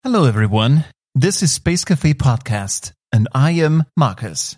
Hello, everyone. This is Space Cafe Podcast, and I am Marcus.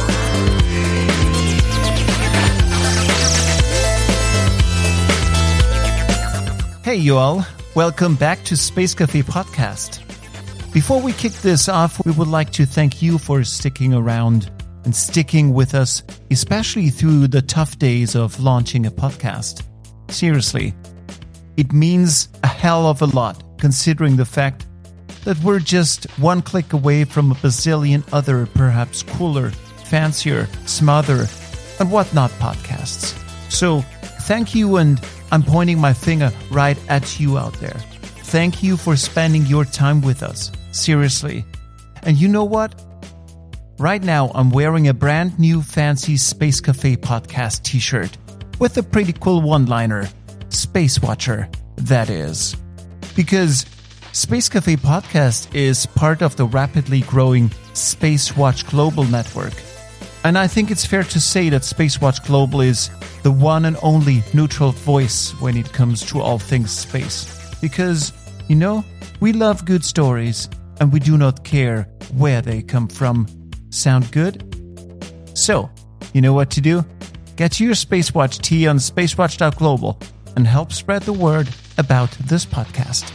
Hey, you all. Welcome back to Space Cafe Podcast. Before we kick this off, we would like to thank you for sticking around and sticking with us, especially through the tough days of launching a podcast. Seriously, it means a hell of a lot, considering the fact that we're just one click away from a bazillion other, perhaps cooler, fancier, smarter, and whatnot podcasts. So, thank you, and I'm pointing my finger right at you out there. Thank you for spending your time with us. Seriously. And you know what? Right now, I'm wearing a brand new fancy Space Cafe Podcast t-shirt with a pretty cool one-liner. Space Watcher, that is. Because Space Cafe Podcast is part of the rapidly growing Space Watch Global network. And I think it's fair to say that Space Watch Global is the one and only neutral voice when it comes to all things space. Because, you know, we love good stories and we do not care where they come from. Sound good? So, you know what to do? Get your Space Watch tee on spacewatch.global and help spread the word about this podcast.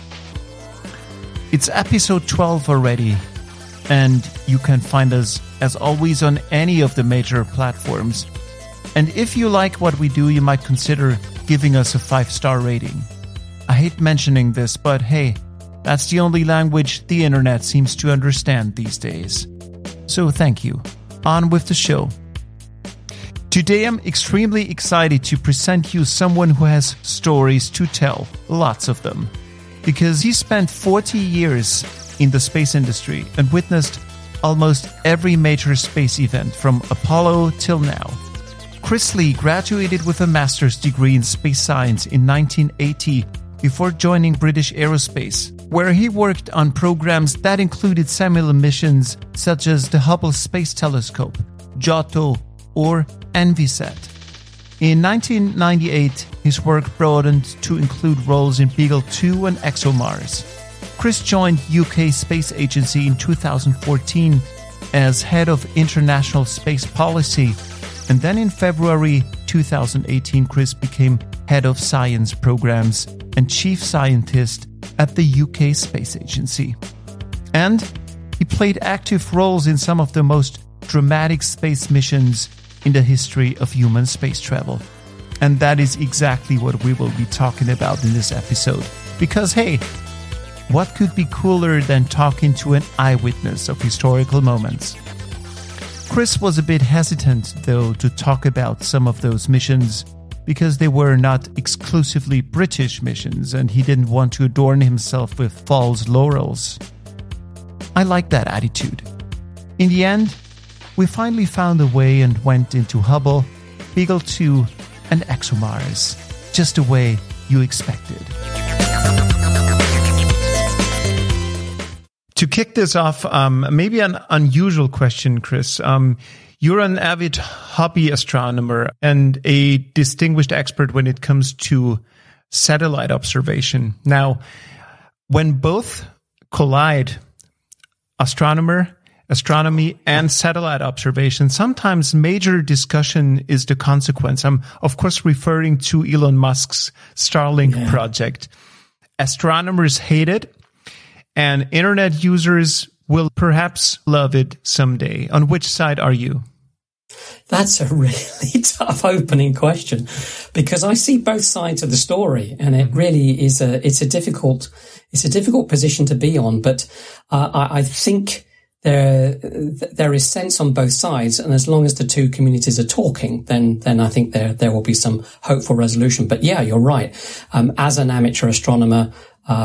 It's episode 12 already, and you can find us, as always, on any of the major platforms. And if you like what we do, you might consider giving us a 5-star rating. I hate mentioning this, but hey, that's the only language the internet seems to understand these days. So thank you. On with the show. Today I'm extremely excited to present you someone who has stories to tell, lots of them. Because he spent 40 years in the space industry and witnessed almost every major space event from Apollo till now. Chris Lee graduated with a master's degree in space science in 1980 before joining British Aerospace, where he worked on programs that included seminal missions such as the Hubble Space Telescope, Giotto, or Envisat. In 1998, his work broadened to include roles in Beagle 2 and ExoMars. Chris joined UK Space Agency in 2014 as head of international space policy, and then in February 2018, Chris became head of science programs and chief scientist at the UK Space Agency. And he played active roles in some of the most dramatic space missions in the history of human space travel. And that is exactly what we will be talking about in this episode. Because hey, what could be cooler than talking to an eyewitness of historical moments? Chris was a bit hesitant, though, to talk about some of those missions because they were not exclusively British missions and he didn't want to adorn himself with false laurels. I like that attitude. In the end, we finally found a way and went into Hubble, Beagle 2, and ExoMars, just the way you expected. To kick this off, maybe an unusual question, Chris. You're an avid hobby astronomer and a distinguished expert when it comes to satellite observation. Now, when both collide, astronomy and satellite observation, sometimes major discussion is the consequence. I'm, of course, referring to Elon Musk's Starlink project. Astronomers hate it, and internet users will perhaps love it someday. On which side are you? That's a really tough opening question, because I see both sides of the story, and it really is it's a difficult position to be on. But I think there is sense on both sides, and as long as the two communities are talking, then I think there will be some hopeful resolution. But yeah, you're right. As an amateur astronomer,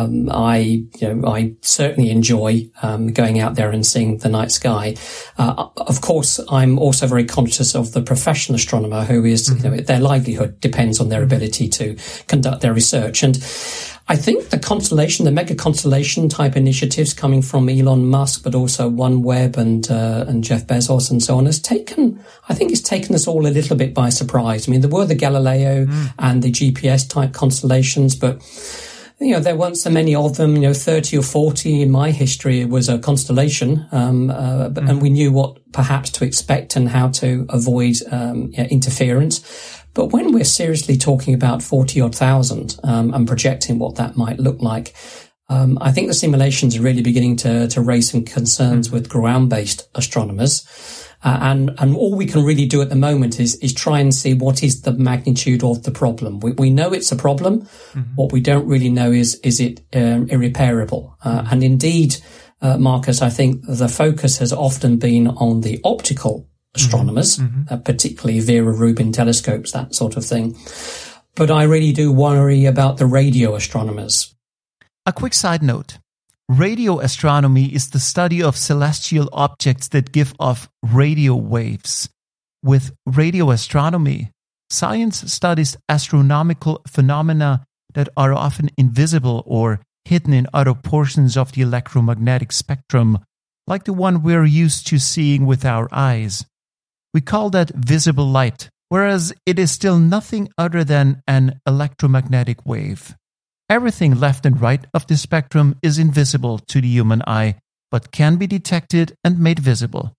I certainly enjoy going out there and seeing the night sky. Of course, I'm also very conscious of the professional astronomer who is, their livelihood depends on their ability to conduct their research. And I think the mega constellation type initiatives coming from Elon Musk, but also OneWeb and Jeff Bezos and so on, it's taken us all a little bit by surprise. I mean, there were the Galileo and the GPS type constellations, but there weren't so many of them. 30 or 40 in my history was a constellation, and we knew what perhaps to expect and how to avoid interference. But when we're seriously talking about 40 odd thousand and projecting what that might look like, I think the simulations are really beginning to raise some concerns with ground-based astronomers. And all we can really do at the moment is try and see what is the magnitude of the problem. We know it's a problem. What we don't really know is it irreparable? And indeed, Marcus, I think the focus has often been on the optical astronomers, particularly Vera Rubin telescopes, that sort of thing. But I really do worry about the radio astronomers. A quick side note. Radio astronomy is the study of celestial objects that give off radio waves. With radio astronomy, science studies astronomical phenomena that are often invisible or hidden in other portions of the electromagnetic spectrum, like the one we're used to seeing with our eyes. We call that visible light, whereas it is still nothing other than an electromagnetic wave. Everything left and right of the spectrum is invisible to the human eye, but can be detected and made visible.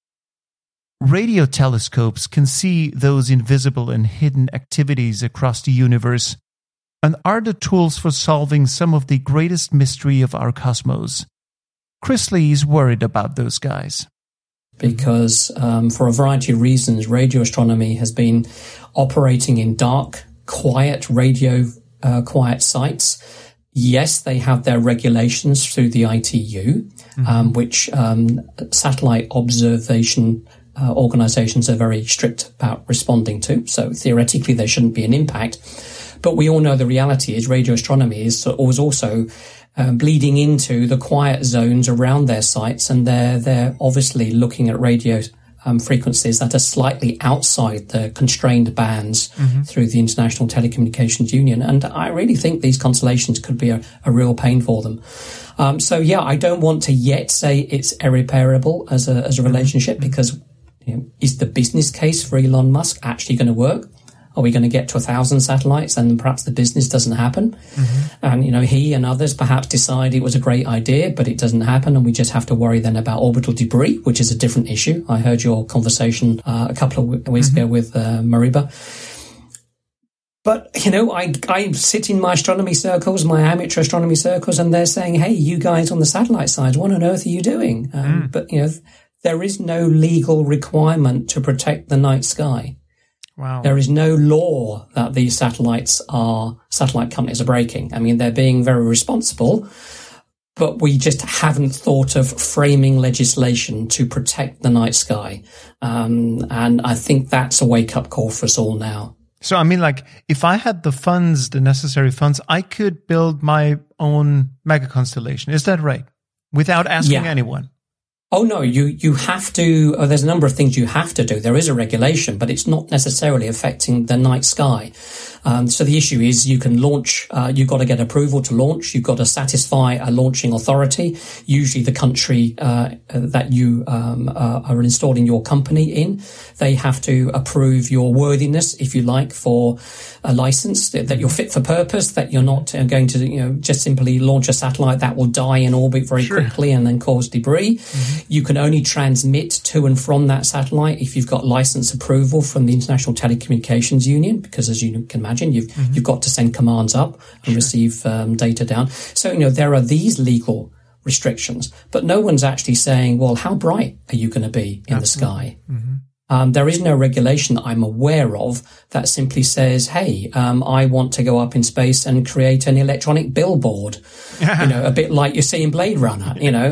Radio telescopes can see those invisible and hidden activities across the universe and are the tools for solving some of the greatest mystery of our cosmos. Chris Lee is worried about those guys. Because for a variety of reasons, radio astronomy has been operating in dark, quiet quiet sites. Yes, they have their regulations through the ITU, which satellite observation organizations are very strict about responding to. So theoretically, there shouldn't be an impact. But we all know the reality is radio astronomy was also bleeding into the quiet zones around their sites, and they're obviously looking at radio frequencies that are slightly outside the constrained bands through the International Telecommunications Union. And I really think these constellations could be a real pain for them. I don't want to yet say it's irreparable as a relationship, because is the business case for Elon Musk actually going to work? Are we going to get to 1,000 satellites and perhaps the business doesn't happen? And, he and others perhaps decide it was a great idea, but it doesn't happen. And we just have to worry then about orbital debris, which is a different issue. I heard your conversation a couple of weeks ago with Mariba. But, I sit in my astronomy circles, my amateur astronomy circles, and they're saying, hey, you guys on the satellite side, what on earth are you doing? But, there is no legal requirement to protect the night sky. Wow. There is no law that these satellite companies are breaking. I mean, they're being very responsible, but we just haven't thought of framing legislation to protect the night sky. And I think that's a wake-up call for us all now. So, I mean, if I had the necessary funds, I could build my own mega constellation. Is that right? Without asking anyone? Oh, no, you have to, there's a number of things you have to do. There is a regulation, but it's not necessarily affecting the night sky. So the issue is you can launch, you've got to get approval to launch. You've got to satisfy a launching authority, usually the country, that you, are installing your company in. They have to approve your worthiness, if you like, for a license, that you're fit for purpose, that you're not going to, just simply launch a satellite that will die in orbit very quickly and then cause debris. You can only transmit to and from that satellite if you've got license approval from the International Telecommunications Union, because as you can imagine, you've got to send commands up and receive data down. So, there are these legal restrictions, but no one's actually saying, well, how bright are you going to be in the sky? There is no regulation that I'm aware of that simply says, hey, I want to go up in space and create an electronic billboard, a bit like you see in Blade Runner.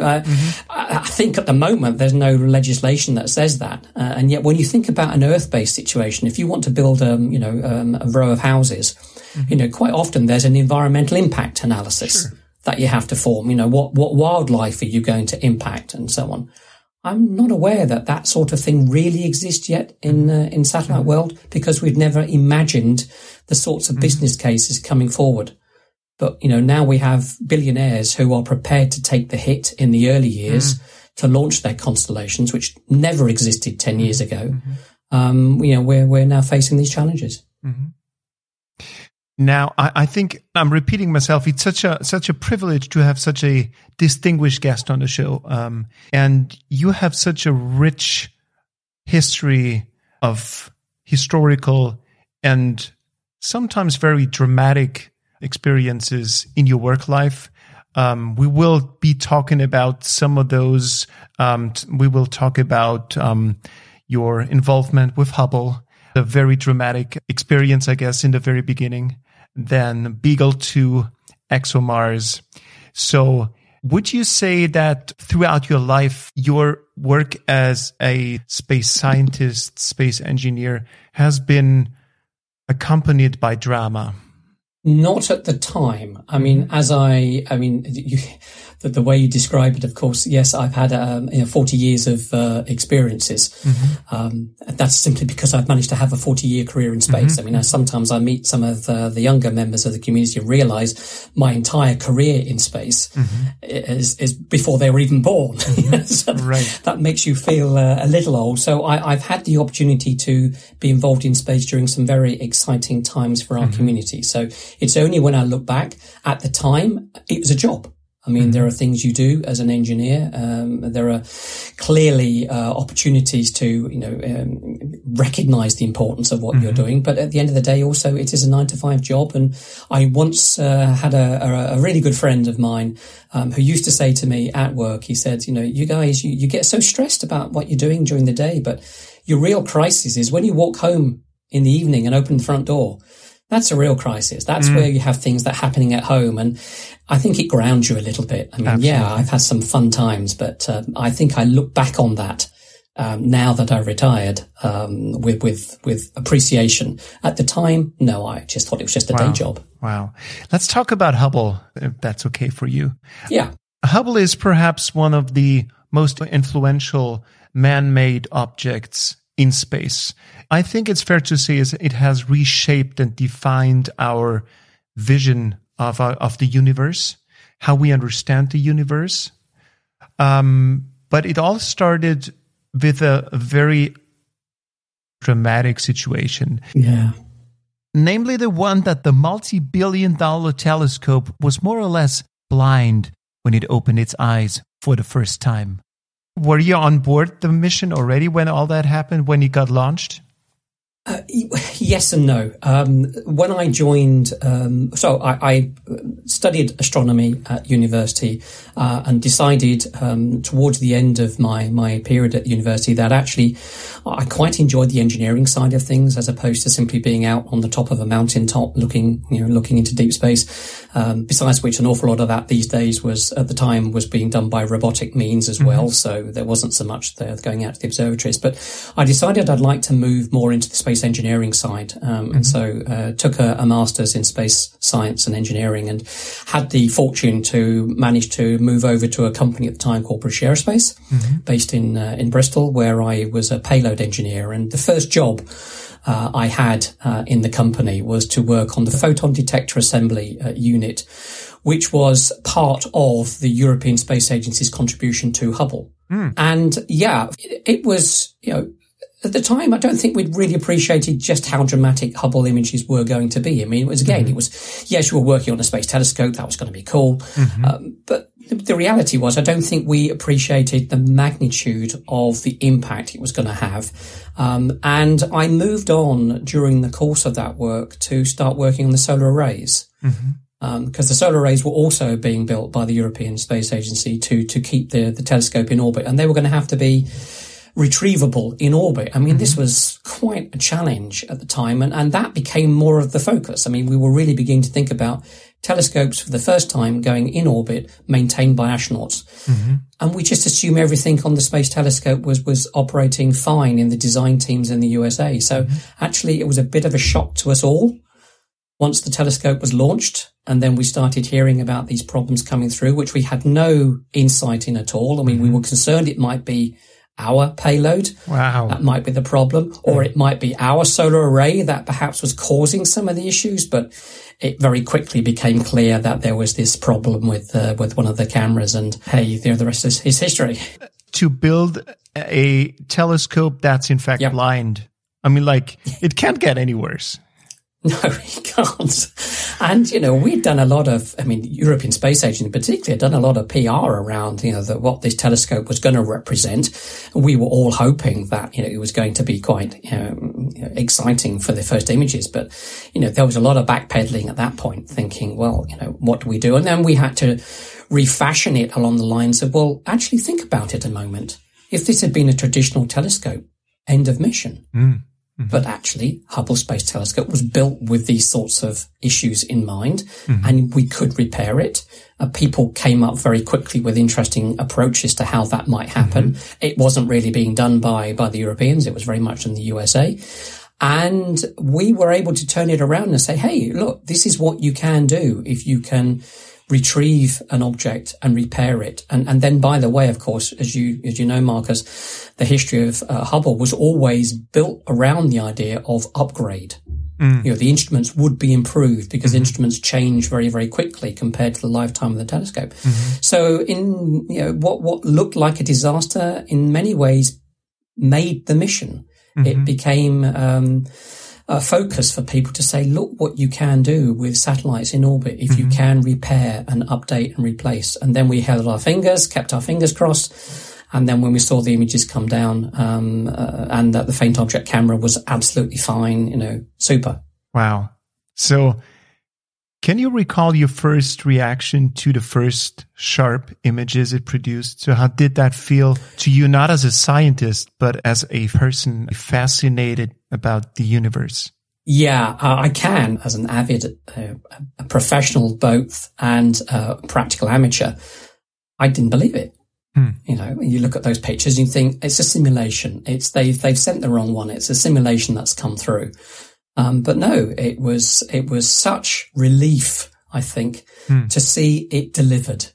I think at the moment there's no legislation that says that. And yet when you think about an Earth-based situation, if you want to build, a row of houses, quite often there's an environmental impact analysis that you have to form. What wildlife are you going to impact and so on. I'm not aware that sort of thing really exists yet in satellite world, because we've never imagined the sorts of business cases coming forward. But, now we have billionaires who are prepared to take the hit in the early years to launch their constellations, which never existed 10 years ago. We're now facing these challenges. Now, I think I'm repeating myself. It's such a privilege to have such a distinguished guest on the show. And you have such a rich history of historical and sometimes very dramatic experiences in your work life. We will be talking about some of those. We will talk about your involvement with Hubble, a very dramatic experience, I guess, in the very beginning. Then Beagle 2, ExoMars. So would you say that throughout your life, your work as a space scientist, space engineer has been accompanied by drama? Not at the time. I mean, the way you describe it, of course, yes, I've had 40 years of experiences. That's simply because I've managed to have a 40-year career in space. I mean, sometimes I meet some of the younger members of the community and realize my entire career in space is before they were even born. So right. That makes you feel a little old. So I've had the opportunity to be involved in space during some very exciting times for our community. So it's only when I look back at the time, it was a job. I mean, there are things you do as an engineer. There are clearly opportunities to, recognize the importance of what you're doing. But at the end of the day, also, it is a 9-to-5 job. And I once had a really good friend of mine who used to say to me at work, he said, you guys, you get so stressed about what you're doing during the day, but your real crisis is when you walk home in the evening and open the front door. That's a real crisis. That's where you have things that are happening at home. And I think it grounds you a little bit. I mean, Absolutely. Yeah, I've had some fun times, but I think I look back on that now that I've retired with appreciation. At the time, no, I just thought it was just a day job. Wow. Let's talk about Hubble, if that's okay for you. Yeah. Hubble is perhaps one of the most influential man-made objects in space. I think it's fair to say it has reshaped and defined our vision of the universe, how we understand the universe. But it all started with a very dramatic situation. Yeah. Namely the one that the multi-billion-dollar telescope was more or less blind when it opened its eyes for the first time. Were you on board the mission already when all that happened, when it got launched? Yes and no. When I joined, I studied astronomy at university and decided towards the end of my period at university that actually I quite enjoyed the engineering side of things as opposed to simply being out on the top of a mountaintop looking into deep space. Besides which, an awful lot of that these days was being done by robotic means as well. So there wasn't so much there going out to the observatories. But I decided I'd like to move more into the space engineering side. And so took a master's in space science and engineering and had the fortune to manage to move over to a company at the time called British Aerospace, based in Bristol, where I was a payload engineer. And the first job I had in the company was to work on the photon detector assembly unit, which was part of the European Space Agency's contribution to Hubble. And yeah, it was, at the time, I don't think we'd really appreciated just how dramatic Hubble images were going to be. I mean, it was, yes, you were working on a space telescope. That was going to be cool. But the reality was, I don't think we appreciated the magnitude of the impact it was going to have. And I moved on during the course of that work to start working on the solar arrays. Because the solar arrays were also being built by the European Space Agency to keep the telescope in orbit. And they were going to have to be retrievable in orbit. I mean, this was quite a challenge at the time, and that became more of the focus. I mean, we were really beginning to think about telescopes for the first time going in orbit, maintained by astronauts. And we just assume everything on the space telescope was operating fine in the design teams in the USA. So actually, it was a bit of a shock to us all once the telescope was launched. And then we started hearing about these problems coming through, which we had no insight in at all. I mean, we were concerned it might be our payload. Wow. That might be the problem. Or it might be our solar array that perhaps was causing some of the issues. But it very quickly became clear that there was this problem with one of the cameras. And hey, the rest is history. To build a telescope that's in fact blind, I mean, it can't get any worse. No, he can't. And, we'd done a lot of, European Space Agency in particular, had done a lot of PR around, what this telescope was going to represent. We were all hoping that, it was going to be quite, exciting for the first images. But, there was a lot of backpedaling at that point, thinking, well, what do we do? And then we had to refashion it along the lines of, well, actually think about it a moment. If this had been a traditional telescope, end of mission. Mm-hmm. But actually, Hubble Space Telescope was built with these sorts of issues in mind, and we could repair it. People came up very quickly with interesting approaches to how that might happen. It wasn't really being done by the Europeans. It was very much in the USA. And we were able to turn it around and say, hey, look, this is what you can do if you can retrieve an object and repair it. And then, by the way, of course, as you know, Marcus, the history of Hubble was always built around the idea of upgrade. The instruments would be improved because instruments change very, very quickly compared to the lifetime of the telescope. So in, what looked like a disaster in many ways made the mission. It became, a focus for people to say, look what you can do with satellites in orbit if you can repair and update and replace. And then we held our fingers, kept our fingers crossed. And then when we saw the images come down, and that the faint object camera was absolutely fine, super. Wow. So can you recall your first reaction to the first sharp images it produced? So how did that feel to you, not as a scientist, but as a person fascinated about the universe? Yeah, I can, as an avid a professional both and practical amateur. I didn't believe it. You look at those pictures and you think it's a simulation. They've sent the wrong one. It's a simulation that's come through. But no, it was such relief, I think, to see it delivered.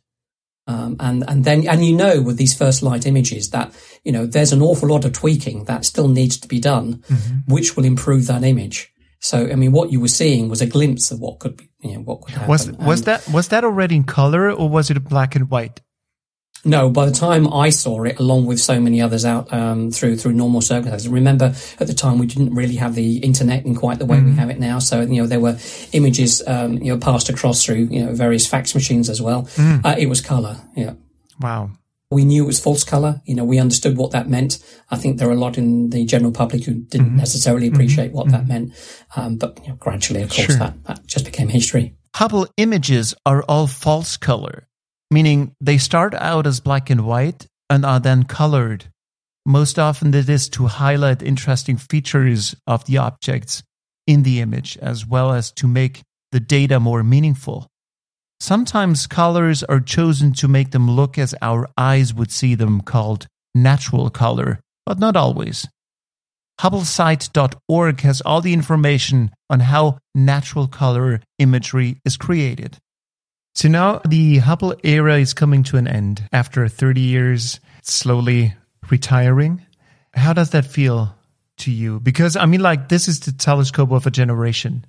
And then with these first light images that, there's an awful lot of tweaking that still needs to be done, which will improve that image. So, what you were seeing was a glimpse of what could be, what could happen. Was that already in color, or was it black and white? No, by the time I saw it, along with so many others out through normal circumstances. Remember, at the time we didn't really have the internet in quite the way we have it now. So there were images passed across through various fax machines as well. It was color. Yeah. Wow. We knew it was false color. We understood what that meant. I think there are a lot in the general public who didn't necessarily appreciate what that meant. But gradually, of course, that just became history. Hubble images are all false color, meaning they start out as black and white and are then colored. Most often it is to highlight interesting features of the objects in the image, as well as to make the data more meaningful. Sometimes colors are chosen to make them look as our eyes would see them, called natural color, but not always. HubbleSite.org has all the information on how natural color imagery is created. So now the Hubble era is coming to an end. After 30 years, slowly retiring. How does that feel to you? Because, this is the telescope of a generation.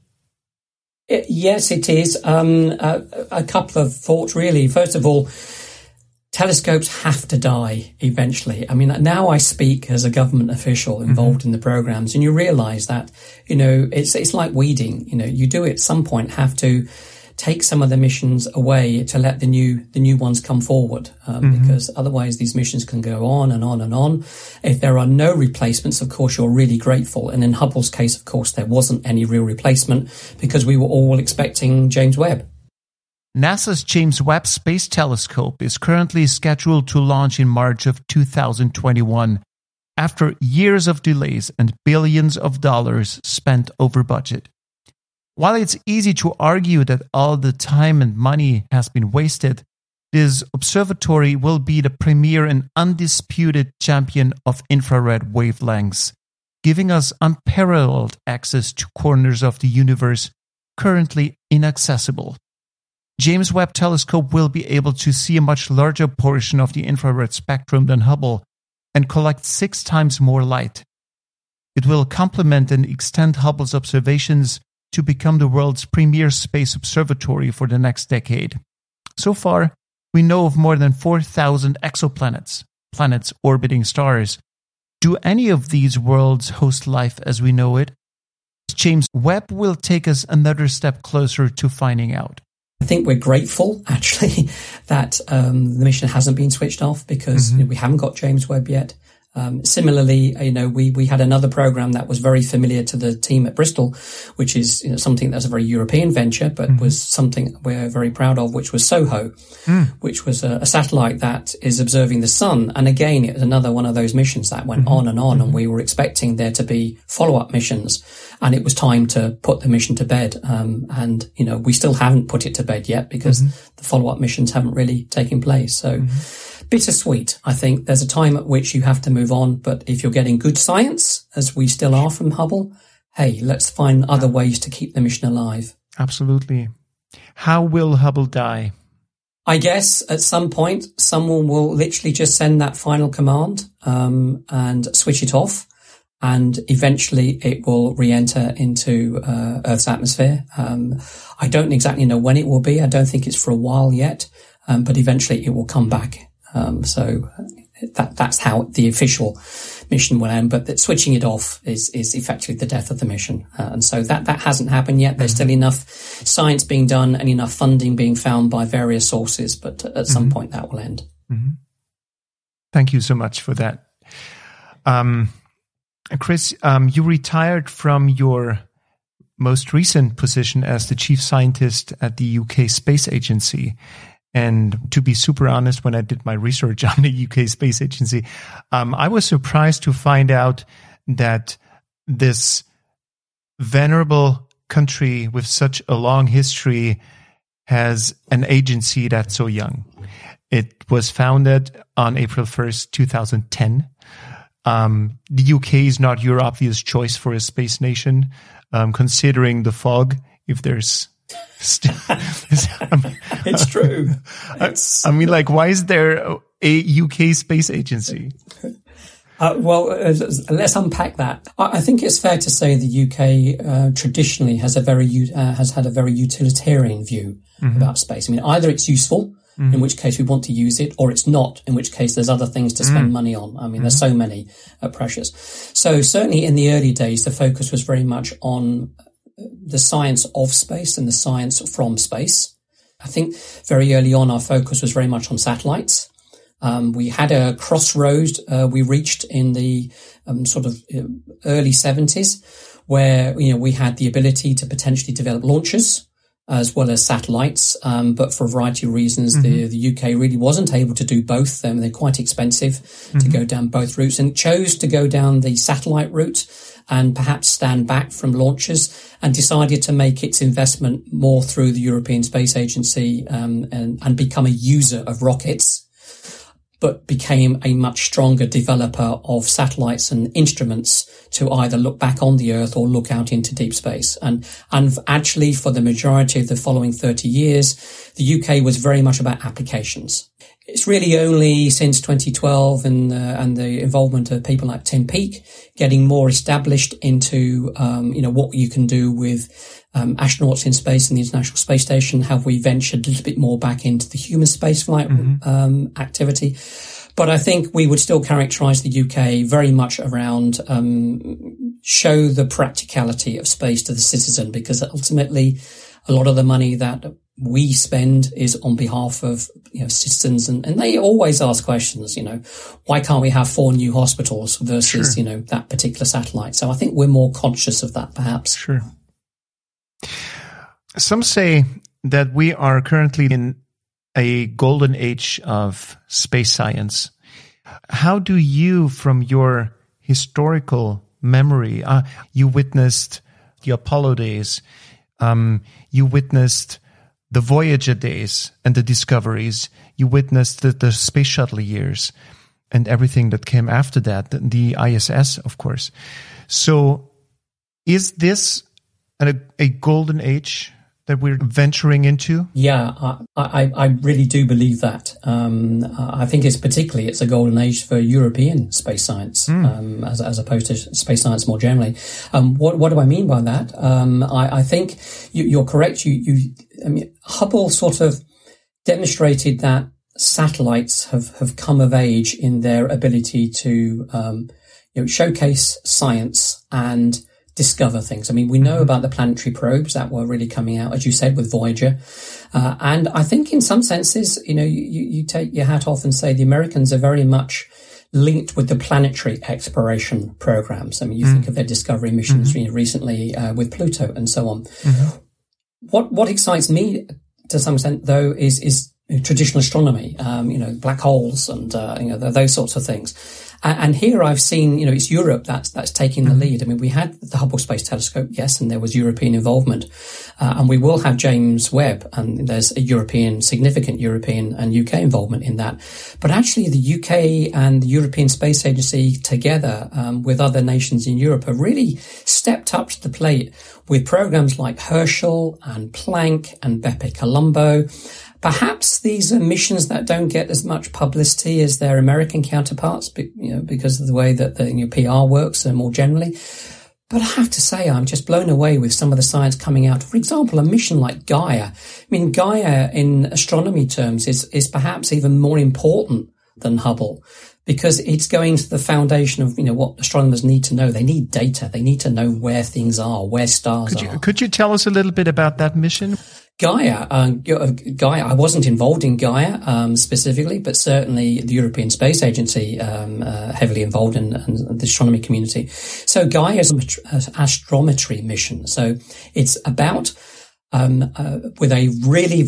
Yes, it is. A couple of thoughts, really. First of all, telescopes have to die eventually. Now I speak as a government official involved in the programs, and you realize that, it's like weeding. You do at some point have to take some of the missions away to let the new ones come forward, because otherwise these missions can go on and on and on. If there are no replacements, of course, you're really grateful. And in Hubble's case, of course, there wasn't any real replacement because we were all expecting James Webb. NASA's James Webb Space Telescope is currently scheduled to launch in March of 2021, after years of delays and billions of dollars spent over budget. While it's easy to argue that all the time and money has been wasted, this observatory will be the premier and undisputed champion of infrared wavelengths, giving us unparalleled access to corners of the universe currently inaccessible. James Webb Telescope will be able to see a much larger portion of the infrared spectrum than Hubble and collect 6 times more light. It will complement and extend Hubble's observations to become the world's premier space observatory for the next decade. So far, we know of more than 4,000 exoplanets, planets orbiting stars. Do any of these worlds host life as we know it? James Webb will take us another step closer to finding out. I think we're grateful, actually, that the mission hasn't been switched off because we haven't got James Webb yet. Similarly, we had another program that was very familiar to the team at Bristol, which is something that's a very European venture, but was something we're very proud of, which was SOHO, which was a satellite that is observing the sun. And again, it was another one of those missions that went on, and we were expecting there to be follow-up missions, and it was time to put the mission to bed. And we still haven't put it to bed yet because the follow-up missions haven't really taken place. So bittersweet. I think there's a time at which you have to move on, but if you're getting good science, as we still are from Hubble, hey, let's find other ways to keep the mission alive. Absolutely. How will Hubble die? I guess at some point, someone will literally just send that final command and switch it off, and eventually it will re-enter into Earth's atmosphere. I don't exactly know when it will be. I don't think it's for a while yet, but eventually it will come back. So that's how the official mission will end, but that switching it off is effectively the death of the mission. And so that hasn't happened yet. There's still enough science being done and enough funding being found by various sources, but at some point that will end. Thank you so much for that. Chris, you retired from your most recent position as the chief scientist at the UK Space Agency. And to be super honest, when I did my research on the UK Space Agency, I was surprised to find out that this venerable country with such a long history has an agency that's so young. It was founded on April 1st, 2010. The UK is not your obvious choice for a space nation, considering the fog, if there's it's true. Why is there a UK space agency? Let's unpack that. I think it's fair to say the UK traditionally has had a very utilitarian view about space. Either it's useful, in which case we want to use it, or it's not, in which case there's other things to spend money on. There's so many pressures. So certainly in the early days, the focus was very much on the science of space and the science from space. I think very early on, our focus was very much on satellites. We had a crossroad we reached in the early 70s where, we had the ability to potentially develop launchers as well as satellites. But for a variety of reasons, the UK really wasn't able to do both. They're quite expensive to go down both routes, and chose to go down the satellite route and perhaps stand back from launches, and decided to make its investment more through the European Space Agency and become a user of rockets, but became a much stronger developer of satellites and instruments to either look back on the Earth or look out into deep space. And actually, for the majority of the following 30 years, the UK was very much about applications. It's really only since 2012 and the involvement of people like Tim Peake getting more established into, what you can do with astronauts in space and the International Space Station, have we ventured a little bit more back into the human spaceflight activity. But I think we would still characterize the UK very much around show the practicality of space to the citizen, because ultimately a lot of the money that we spend is on behalf of citizens, and they always ask questions, why can't we have 4 new hospitals versus that particular satellite? So I think we're more conscious of that, perhaps. Sure. Some say that we are currently in a golden age of space science. How do you, from your historical memory, you witnessed the Apollo days, you witnessed the Voyager days and the discoveries, you witnessed the space shuttle years and everything that came after that, the ISS, of course. So is this a golden age that we're venturing into? Yeah, I really do believe that. I think it's a golden age for European space science, as opposed to space science more generally. What do I mean by that? I think you're correct. Hubble sort of demonstrated that satellites have come of age in their ability to, showcase science and discover things. I mean, we know about the planetary probes that were really coming out, as you said, with Voyager. And I think in some senses, you take your hat off and say the Americans are very much linked with the planetary exploration programs. I mean, you think of their Discovery missions recently with Pluto and so on. What excites me to some extent, though, is traditional astronomy, black holes and, those sorts of things. And here I've seen, it's Europe that's taking the lead. I mean, we had the Hubble Space Telescope, yes, and there was European involvement. And we will have James Webb, and there's a significant European and UK involvement in that. But actually the UK and the European Space Agency together, with other nations in Europe have really stepped up to the plate with programs like Herschel and Planck and Bepi Colombo. Perhaps these are missions that don't get as much publicity as their American counterparts, because of the way that the PR works more generally. But I have to say, I'm just blown away with some of the science coming out. For example, a mission like Gaia. I mean, Gaia in astronomy terms is perhaps even more important than Hubble, because it's going to the foundation of, what astronomers need to know. They need data. They need to know where things are, where stars are. Could you tell us a little bit about that mission? Gaia, I wasn't involved in Gaia specifically, but certainly the European Space Agency heavily involved in the astronomy community. So Gaia is an astrometry mission. So it's about with a really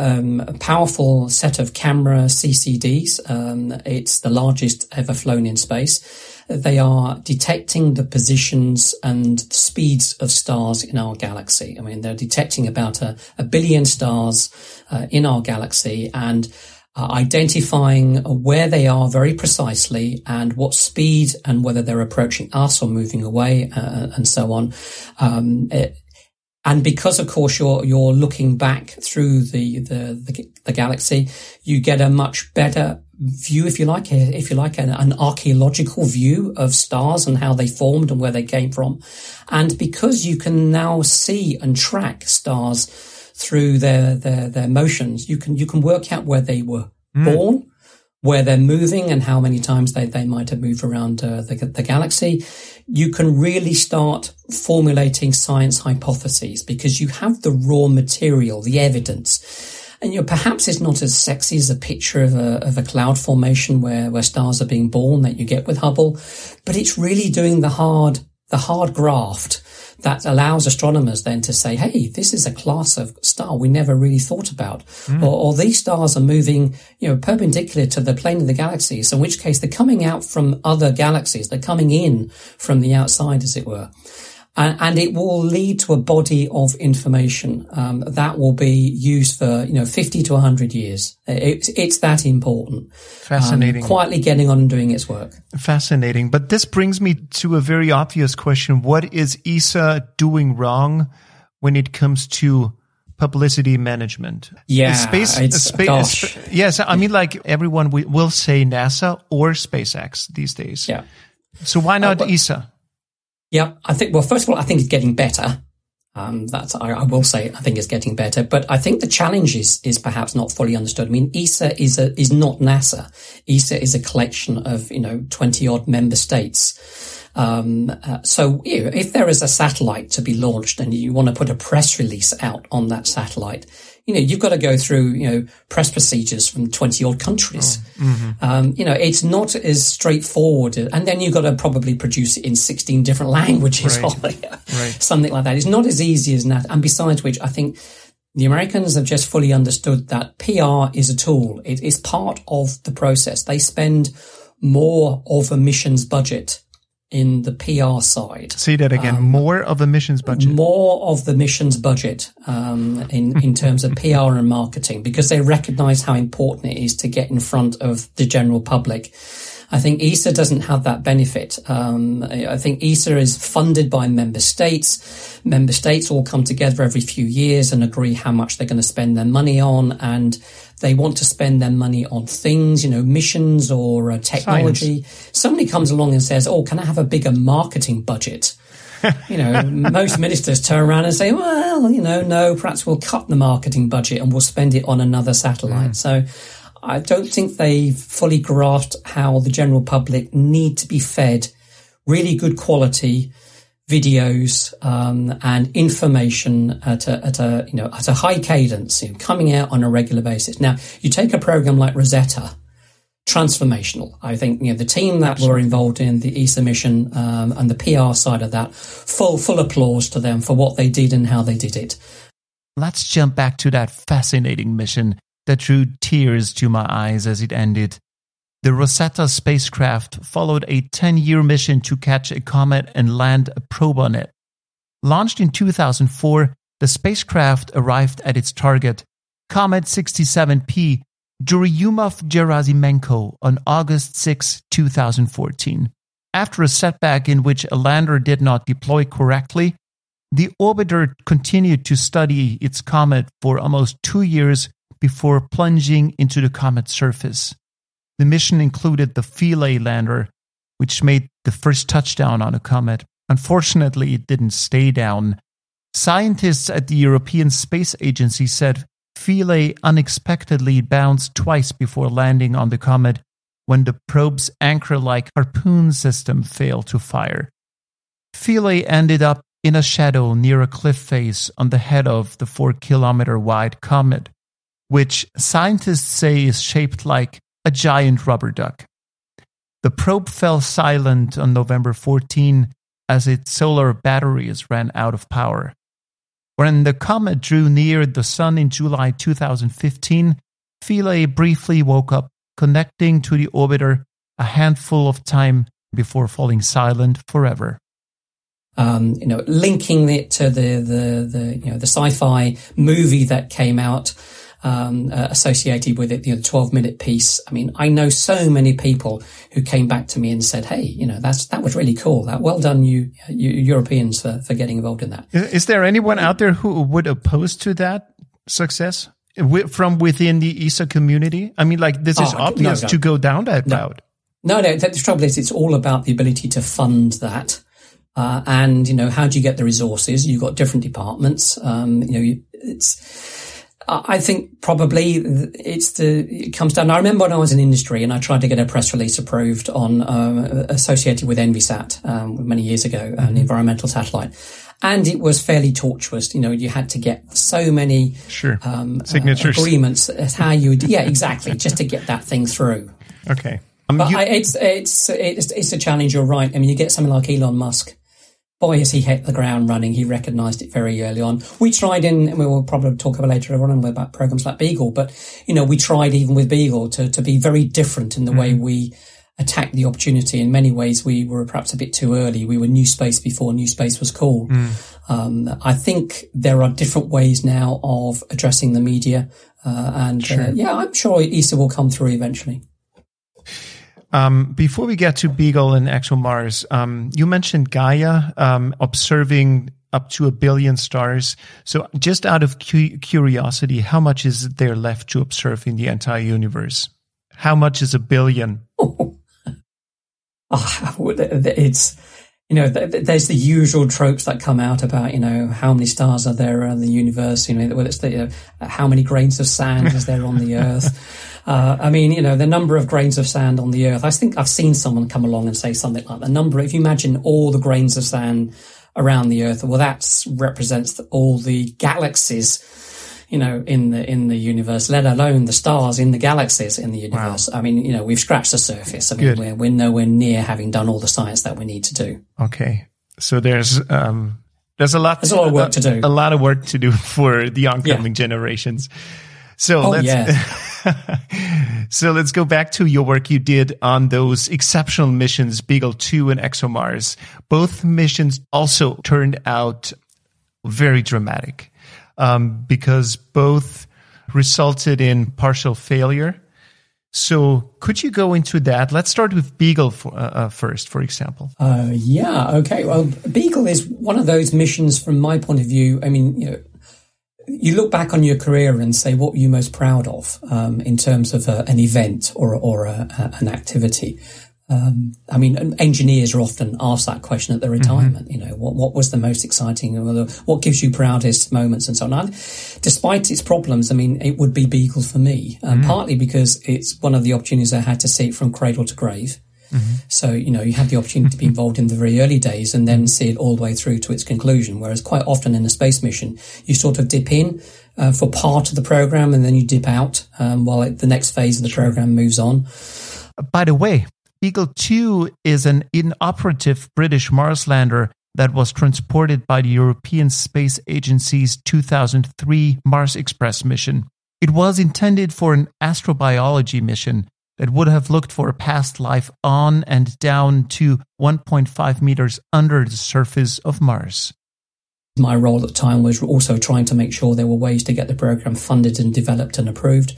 powerful set of camera CCDs. It's the largest ever flown in space. They are detecting the positions and speeds of stars in our galaxy. I mean, they're detecting about a billion stars in our galaxy and identifying where they are very precisely and what speed and whether they're approaching us or moving away and so on. And because, of course, you're looking back through the galaxy, you get a much better view, if you like, an archaeological view of stars and how they formed and where they came from. And because you can now see and track stars through their motions, you can work out where they were born, where they're moving and how many times they might have moved around the galaxy. You can really start formulating science hypotheses because you have the raw material, the evidence. And perhaps it's not as sexy as a picture of a cloud formation where stars are being born that you get with Hubble, but it's really doing the hard graft that allows astronomers then to say, hey, this is a class of star we never really thought about. Or these stars are moving, perpendicular to the plane of the galaxy. So in which case they're coming out from other galaxies. They're coming in from the outside, as it were. And it will lead to a body of information that will be used for 50 to 100 years. It's that important. Fascinating. Quietly getting on and doing its work. Fascinating. But this brings me to a very obvious question. What is ESA doing wrong when it comes to publicity management? Yeah, yes, I mean, like everyone will say NASA or SpaceX these days. Yeah. So why not ESA? Yeah, first of all, I think it's getting better. I will say, I think it's getting better, but I think the challenge is perhaps not fully understood. I mean, ESA is not NASA. ESA is a collection of, 20 odd member states. So if there is a satellite to be launched and you want to put a press release out on that satellite, you've got to go through, press procedures from 20 odd countries. It's not as straightforward. And then you've got to probably produce it in 16 different languages, right. Something like that. It's not as easy as that. And besides which, I think the Americans have just fully understood that PR is a tool. It is part of the process. They spend more of a mission's budget in the PR side. Say that again. More of a mission's budget. More of the mission's budget in terms of PR and marketing, because they recognize how important it is to get in front of the general public. I think ESA doesn't have that benefit. I think ESA is funded by member states. Member states all come together every few years and agree how much they're going to spend their money on, and they want to spend their money on things, missions or technology. Science. Somebody comes along and says, oh, can I have a bigger marketing budget? Most ministers turn around and say, well, no, perhaps we'll cut the marketing budget and we'll spend it on another satellite. So I don't think they fully grasped how the general public need to be fed really good quality, videos and information at a high cadence, coming out on a regular basis. Now, you take a program like Rosetta, transformational. I think the team that were involved in the ESA mission and the PR side of that, full applause to them for what they did and how they did it. Let's jump back to that fascinating mission that drew tears to my eyes as it ended. The Rosetta spacecraft followed a 10-year mission to catch a comet and land a probe on it. Launched in 2004, the spacecraft arrived at its target, Comet 67P, Churyumov-Gerasimenko, on August 6, 2014. After a setback in which a lander did not deploy correctly, the orbiter continued to study its comet for almost 2 years before plunging into the comet's surface. The mission included the Philae lander, which made the first touchdown on a comet. Unfortunately, it didn't stay down. Scientists at the European Space Agency said Philae unexpectedly bounced twice before landing on the comet when the probe's anchor-like harpoon system failed to fire. Philae ended up in a shadow near a cliff face on the head of the 4-kilometer-wide comet, which scientists say is shaped like a giant rubber duck. The probe fell silent on November 14 as its solar batteries ran out of power. When the comet drew near the sun in July 2015, Philae briefly woke up, connecting to the orbiter a handful of time before falling silent forever. Linking it to the sci-fi movie that came out associated with it, the 12-minute piece. I mean, I know so many people who came back to me and said, "Hey, that was really cool. Well done, you Europeans for getting involved in that." Is there anyone out there who would oppose to that success from within the ESA community? I mean, this is obvious to go down that route. No. The trouble is, it's all about the ability to fund that. And how do you get the resources? You've got different departments. I think probably it comes down. I remember when I was in industry and I tried to get a press release approved on, associated with Envisat, many years ago, an environmental satellite. And it was fairly tortuous. You had to get so many, signatures, agreements as how you would, exactly, just to get that thing through. Okay. But it's a challenge. You're right. I mean, you get something like Elon Musk. Boy, has he hit the ground running. He recognized it very early on. We tried and we will probably talk about later on about programs like Beagle, but, we tried even with Beagle to be very different in the way we attacked the opportunity. In many ways, we were perhaps a bit too early. We were new space before new space was cool. I think there are different ways now of addressing the media. I'm sure ESA will come through eventually. Before we get to Beagle and ExoMars, you mentioned Gaia, observing up to 1 billion stars. So just out of curiosity, how much is there left to observe in the entire universe? How much is 1 billion? It's, there's the usual tropes that come out about, how many stars are there in the universe, whether it's how many grains of sand is there on the Earth. The number of grains of sand on the Earth. I think I've seen someone come along and say something like the number. If you imagine all the grains of sand around the Earth, well, that represents all the galaxies, in the universe, let alone the stars in the galaxies in the universe. Wow. We've scratched the surface. We're nowhere near having done all the science that we need to do. Okay. So there's a lot of work to do. A lot of work to do for the oncoming generations. So let's go back to your work you did on those exceptional missions, Beagle 2 and ExoMars. Both missions also turned out very dramatic, because both resulted in partial failure. So could you go into that? Let's start with Beagle first, for example. Okay. Well, Beagle is one of those missions from my point of view. You look back on your career and say, what were you most proud of, in terms of an event or an activity? Engineers are often asked that question at their retirement. What was the most exciting, what gives you proudest moments and so on. Despite its problems, it would be Beagle for me, partly because it's one of the opportunities I had to see it from cradle to grave. So, you had the opportunity to be involved in the very early days and then see it all the way through to its conclusion. Whereas quite often in a space mission, you sort of dip in for part of the program and then you dip out while the next phase of the program moves on. By the way, Beagle 2 is an inoperative British Mars lander that was transported by the European Space Agency's 2003 Mars Express mission. It was intended for an astrobiology mission that would have looked for a past life on and down to 1.5 meters under the surface of Mars. My role at the time was also trying to make sure there were ways to get the program funded and developed and approved.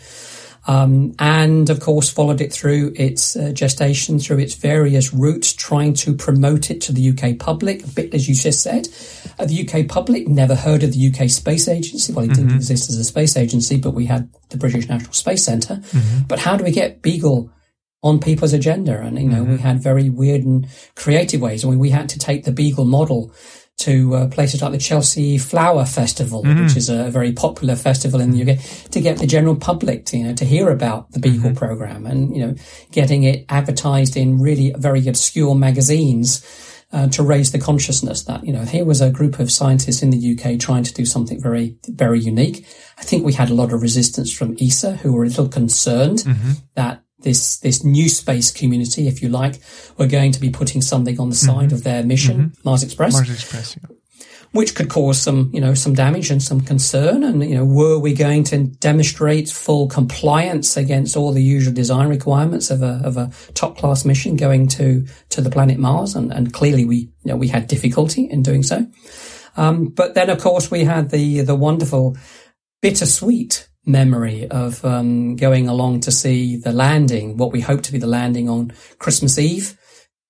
And of course followed it through its gestation, through its various routes, trying to promote it to the UK public, a bit as you just said. The UK public never heard of the UK Space Agency. Well, it didn't exist as a space agency, but we had the British National Space Centre. But how do we get Beagle on people's agenda? And, we had very weird and creative ways. I mean, we had to take the Beagle model to places like the Chelsea Flower Festival, which is a very popular festival in the UK, to get the general public to hear about the Beagle program and, getting it advertised in really very obscure magazines to raise the consciousness that, here was a group of scientists in the UK trying to do something very, very unique. I think we had a lot of resistance from ESA, who were a little concerned that this new space community, if you like, were going to be putting something on the side of their mission, Mars Express, which could cause some damage and some concern. And, were we going to demonstrate full compliance against all the usual design requirements of a top class mission going to the planet Mars? And clearly we had difficulty in doing so. But then, of course, we had the wonderful bittersweet memory of going along to see the landing, what we hoped to be the landing on Christmas Eve,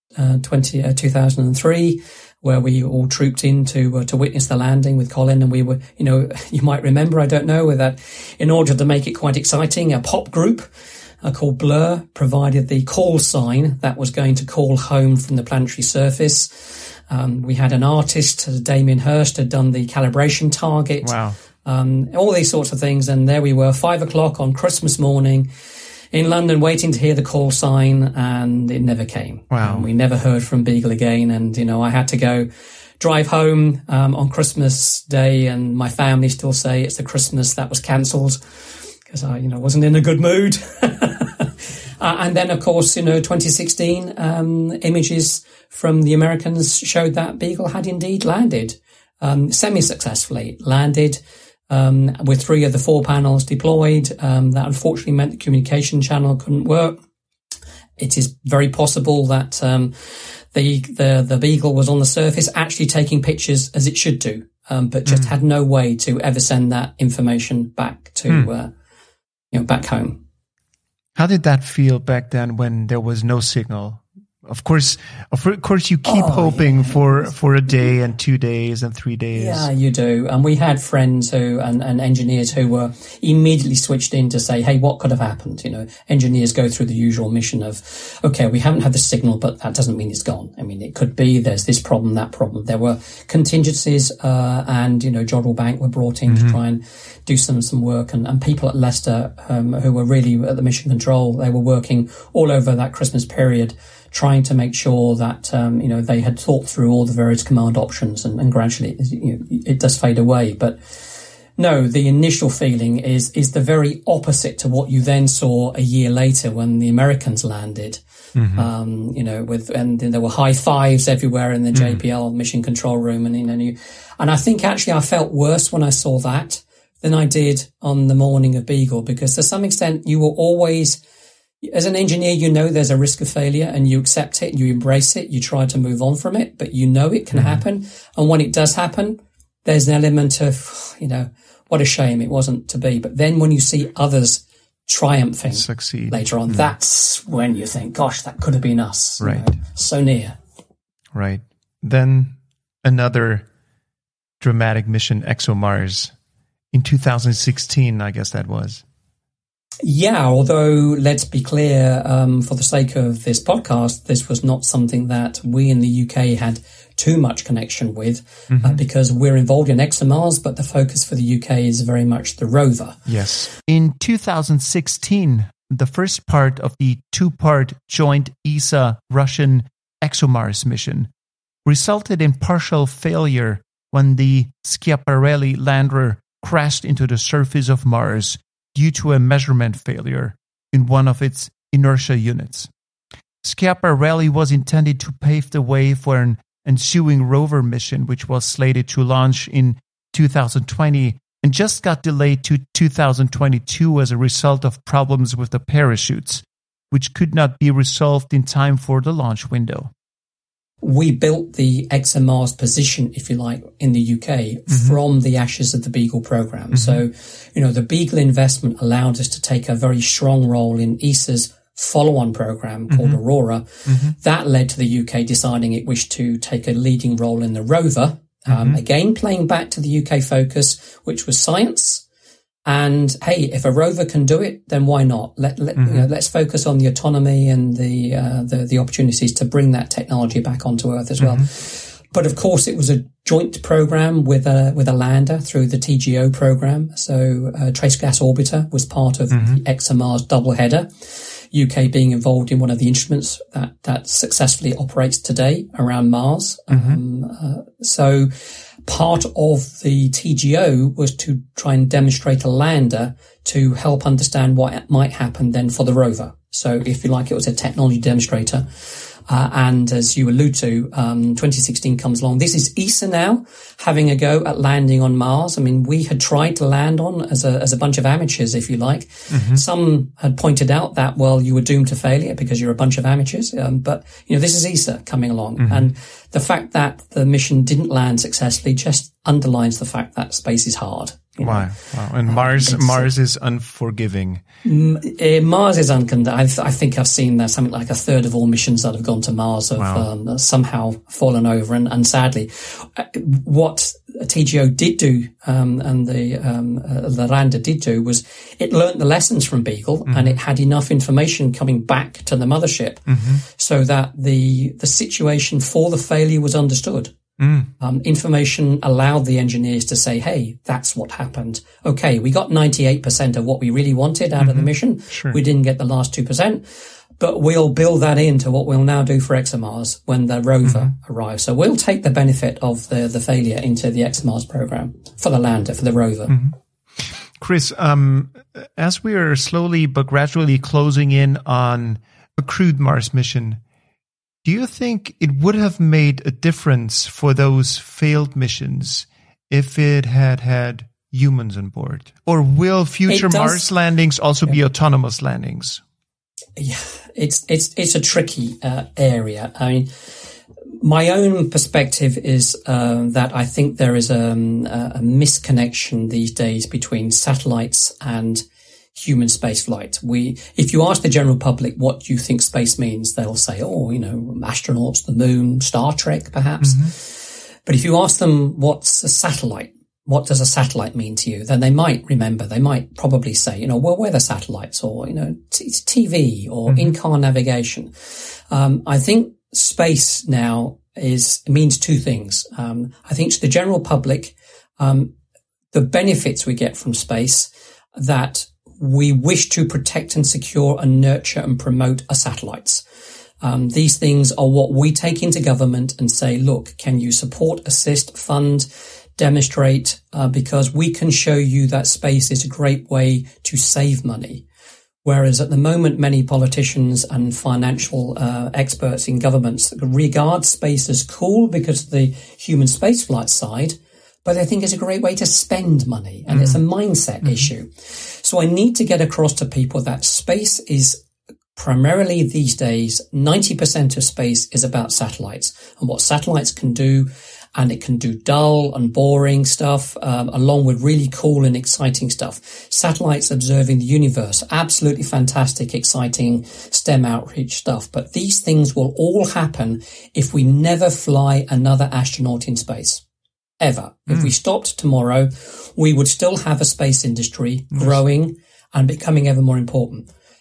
2003, where we all trooped in to witness the landing with Colin. And we were, you might remember, I don't know, that in order to make it quite exciting, a pop group called Blur provided the call sign that was going to call home from the planetary surface. We had an artist, Damien Hirst, had done the calibration target. Wow. All these sorts of things. And there we were, 5:00 on Christmas morning in London, waiting to hear the call sign, and it never came. Wow. And we never heard from Beagle again. And, I had to go drive home on Christmas Day, and my family still say it's the Christmas that was cancelled because I, wasn't in a good mood. And then, of course, 2016, images from the Americans showed that Beagle had indeed landed, semi-successfully landed, with 3 of the 4 panels deployed. That unfortunately meant the communication channel couldn't work. It is very possible that the Beagle was on the surface actually taking pictures as it should do, but just had no way to ever send that information back to back home. How did that feel back then when there was no signal? Of course, you keep hoping for a day and 2 days and 3 days. Yeah, you do. And we had friends and engineers who were immediately switched in to say, hey, what could have happened? Engineers go through the usual mission of, okay, we haven't had the signal, but that doesn't mean it's gone. I mean, it could be there's this problem, that problem. There were contingencies, and, Jodrell Bank were brought in to try and do some work, and people at Leicester, who were really at the mission control, they were working all over that Christmas period, trying to make sure that, they had thought through all the various command options, and gradually, it does fade away. But no, the initial feeling is the very opposite to what you then saw a year later when the Americans landed. And there were high fives everywhere in the JPL mission control room. And I think actually I felt worse when I saw that than I did on the morning of Beagle, because to some extent you were always, as an engineer, there's a risk of failure and you accept it, you embrace it, you try to move on from it, but it can happen. And when it does happen, there's an element of, what a shame it wasn't to be. But then when you see others triumphing succeed later on, that's when you think, gosh, that could have been us. Right. So near. Right. Then another dramatic mission, ExoMars, in 2016, I guess that was. Yeah, although let's be clear, for the sake of this podcast, this was not something that we in the UK had too much connection with, because we're involved in ExoMars, but the focus for the UK is very much the rover. Yes. In 2016, the first part of the two-part joint ESA-Russian ExoMars mission, resulted in partial failure when the Schiaparelli lander crashed into the surface of Mars due to a measurement failure in one of its inertia units. Schiaparelli was intended to pave the way for an ensuing rover mission, which was slated to launch in 2020 and just got delayed to 2022 as a result of problems with the parachutes, which could not be resolved in time for the launch window. We built the ExoMars position, if you like, in the UK from the ashes of the Beagle program. So, the Beagle investment allowed us to take a very strong role in ESA's follow-on program called Aurora. That led to the UK deciding it wished to take a leading role in the rover, again playing back to the UK focus, which was science. And hey, if a rover can do it, then why not? Let's focus on the autonomy and the opportunities to bring that technology back onto Earth as well. But of course, it was a joint program with a lander through the TGO program. So Trace Gas Orbiter was part of the ExoMars doubleheader. UK being involved in one of the instruments that successfully operates today around Mars. So part of the TGO was to try and demonstrate a lander to help understand what might happen then for the rover. So if you like, it was a technology demonstrator. And as you allude to, 2016 comes along. This is ESA now having a go at landing on Mars. I mean, we had tried to land on as a bunch of amateurs, if you like. Some had pointed out that, well, you were doomed to failure because you're a bunch of amateurs. But, this is ESA coming along. And the fact that the mission didn't land successfully just underlines the fact that space is hard. Wow. And Mars is unforgiving. Mars is I think I've seen something like a third of all missions that have gone to Mars have somehow fallen over. And sadly, what TGO did do, and the lander did do, was it learnt the lessons from Beagle and it had enough information coming back to the mothership so that the situation for the failure was understood. Information allowed the engineers to say, hey, that's what happened. Okay, we got 98% of what we really wanted out of the mission. Sure. We didn't get the last 2%, but we'll build that into what we'll now do for ExoMars when the rover arrives. So we'll take the benefit of the failure into the ExoMars program for the lander, for the rover. Chris, as we are slowly but gradually closing in on a crewed Mars mission, do you think it would have made a difference for those failed missions if it had humans on board? Or will future Mars landings also be autonomous landings? Yeah, it's a tricky area. I mean, my own perspective is that I think there is a misconnection these days between satellites and human space flight. If you ask the general public what you think space means, they'll say, astronauts, the moon, Star Trek, perhaps. But if you ask them what's a satellite, what does a satellite mean to you? Then they might remember, they might probably say, weather satellites or, it's TV or in-car navigation. I think space now means two things. I think to the general public, the benefits we get from space that we wish to protect and secure and nurture and promote are satellites. These things are what we take into government and say, look, can you support, assist, fund, demonstrate, because we can show you that space is a great way to save money. Whereas at the moment, many politicians and financial experts in governments regard space as cool because of the human spaceflight side, but I think it's a great way to spend money, and it's a mindset issue. So I need to get across to people that space is primarily these days, 90% of space is about satellites and what satellites can do. And it can do dull and boring stuff, along with really cool and exciting stuff. Satellites observing the universe, absolutely fantastic, exciting STEM outreach stuff. But these things will all happen if we never fly another astronaut in space. Ever. If we stopped tomorrow, we would still have a space industry growing and becoming ever more important.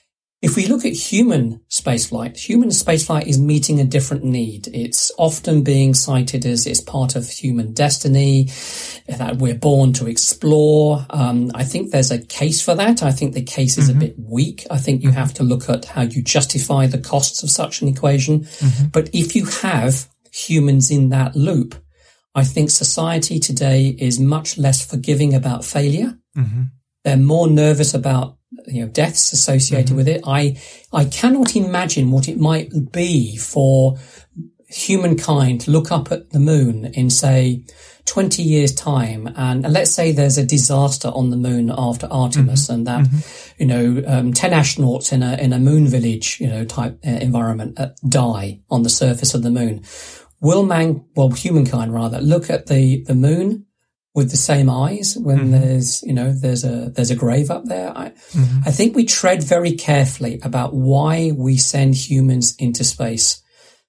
If we look at human spaceflight is meeting a different need. It's often being cited as it's part of human destiny, that we're born to explore. I think there's a case for that. I think the case is a bit weak. I think you have to look at how you justify the costs of such an equation. But if you have humans in that loop, I think society today is much less forgiving about failure. They're more nervous about deaths associated with it. I cannot imagine what it might be for humankind to look up at the moon in, say, 20 years' time, and let's say there's a disaster on the moon after Artemis, and that 10 astronauts in a moon village type environment die on the surface of the moon. Will humankind rather look at the moon with the same eyes when there's a grave up there? I think we tread very carefully about why we send humans into space.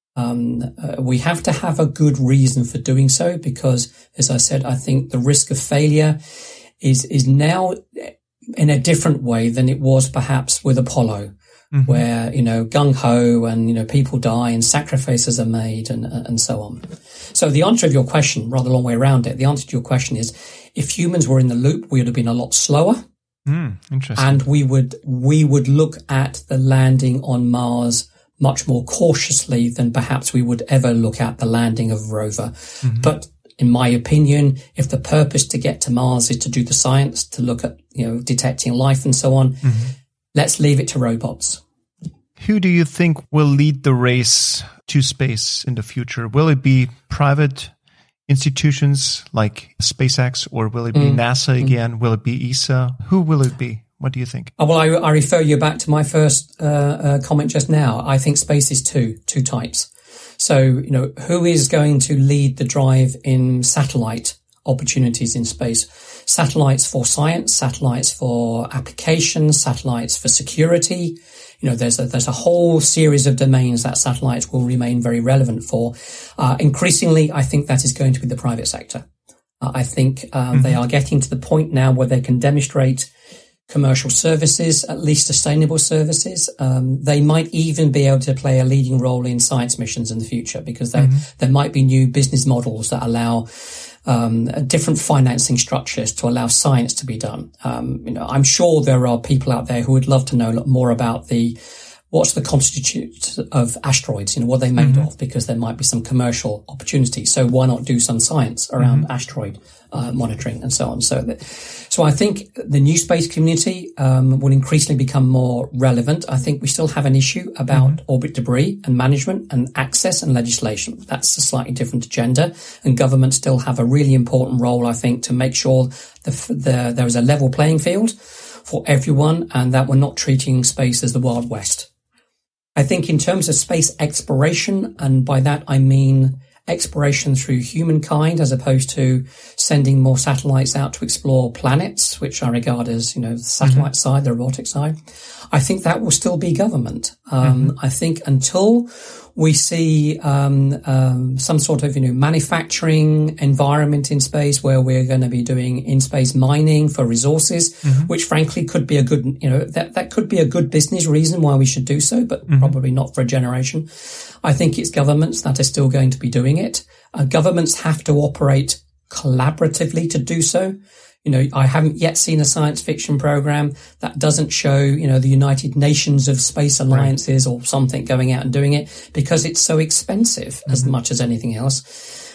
We have to have a good reason for doing so, because, as I said, I think the risk of failure is now in a different way than it was perhaps with Apollo, where, gung-ho and, people die and sacrifices are made and so on. So the answer of your question, rather long way around it, the answer to your question is, if humans were in the loop, we would have been a lot slower. Interesting. And we would look at the landing on Mars much more cautiously than perhaps we would ever look at the landing of a rover. But in my opinion, if the purpose to get to Mars is to do the science, to look at, detecting life and so on, let's leave it to robots. Who do you think will lead the race to space in the future? Will it be private institutions like SpaceX, or will it be NASA again? Will it be ESA? Who will it be? What do you think? Well, I refer you back to my first comment just now. I think space is two types. So, who is going to lead the drive in satellite opportunities in space? Satellites for science, satellites for applications, satellites for security. There's a whole series of domains that satellites will remain very relevant for. Increasingly, I think that is going to be the private sector. I think they are getting to the point now where they can demonstrate commercial services, at least sustainable services. They might even be able to play a leading role in science missions in the future, because there might be new business models that allow different financing structures to allow science to be done. I'm sure there are people out there who would love to know more about what's the constitute of asteroids, what they're made of, because there might be some commercial opportunities. So why not do some science around asteroid monitoring and so on? So I think the new space community will increasingly become more relevant. I think we still have an issue about orbit debris and management and access and legislation. That's a slightly different agenda, and governments still have a really important role, I think, to make sure there is a level playing field for everyone, and that we're not treating space as the Wild West. I think in terms of space exploration, and by that I mean exploration through humankind as opposed to sending more satellites out to explore planets, which I regard as, the satellite side, the robotic side, I think that will still be government. I think until we see some sort of, manufacturing environment in space where we're going to be doing in-space mining for resources, which frankly could be a good, that could be a good business reason why we should do so, but probably not for a generation. I think it's governments that are still going to be doing it. Governments have to operate collaboratively to do so. I haven't yet seen a science fiction program that doesn't show, the United Nations of space alliances or something going out and doing it, because it's so expensive as much as anything else.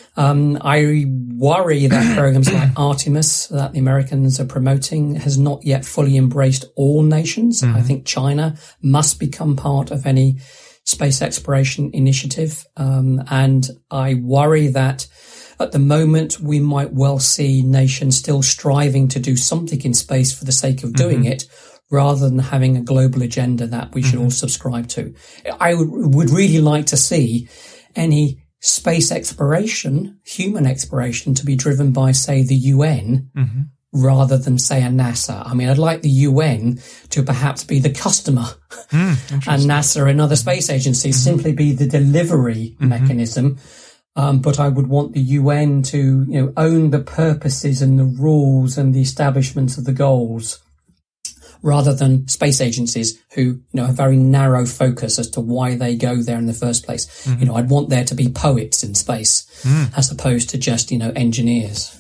I worry that programs like Artemis that the Americans are promoting has not yet fully embraced all nations. I think China must become part of any space exploration initiative. And I worry that at the moment, we might well see nations still striving to do something in space for the sake of doing it, rather than having a global agenda that we should all subscribe to. I would really like to see any space exploration, human exploration, to be driven by, say, the UN, rather than, say, a NASA. I mean, I'd like the UN to perhaps be the customer, and NASA and other space agencies simply be the delivery mechanism. But I would want the UN to, own the purposes and the rules and the establishments of the goals, rather than space agencies who, have a very narrow focus as to why they go there in the first place. Mm-hmm. I'd want there to be poets in space as opposed to just, engineers.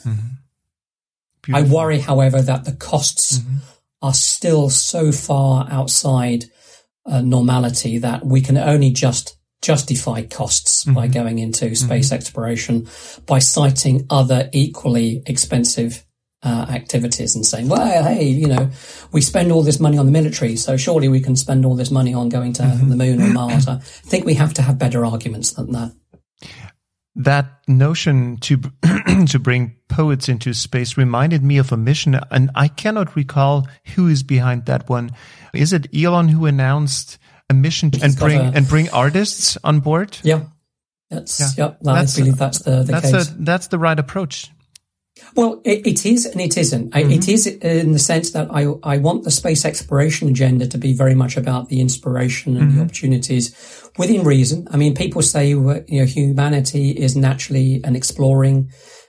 Mm-hmm. I worry, however, that the costs are still so far outside normality that we can only just justify costs by going into space exploration by citing other equally expensive activities and saying, well, hey, we spend all this money on the military, so surely we can spend all this money on going to the moon or Mars. I think we have to have better arguments than that. That notion to bring poets into space reminded me of a mission, and I cannot recall who is behind that one. Is it Elon who announced a mission and bring artists on board? Yeah, I believe that's the case. That's the right approach. Well, it is and it isn't. It is in the sense that I want the space exploration agenda to be very much about the inspiration and the opportunities within reason. I mean, people say, humanity is naturally an exploring